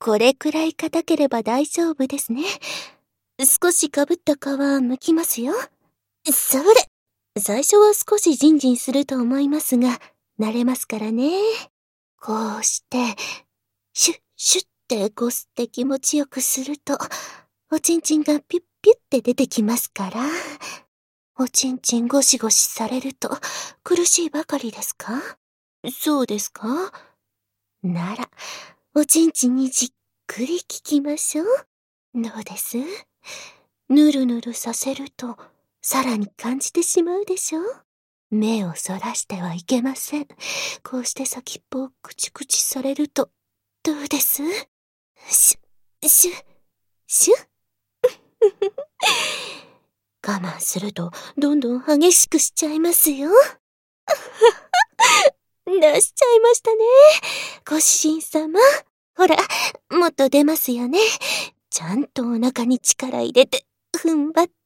これくらい硬ければ大丈夫ですね。少しかぶった皮剥きますよ。それ！最初は少しジンジンすると思いますが、慣れますからね。こうして、シュッシュッってこすって気持ちよくすると、おちんちんがピュッピュッって出てきますから。おちんちんゴシゴシされると苦しいばかりですか？そうですか？なら、おちんちんにじっくり効きましょう。どうです？ぬるぬるさせると、さらに感じてしまうでしょ？目をそらしてはいけません。こうして先っぽをクチクチされると、どうです？シュッ、シュッ、シュッ。我慢すると、どんどん激しくしちゃいますよ。出しちゃいましたね。ご主人様。ほら、もっと出ますよね。ちゃんとお腹に力入れて、踏ん張って。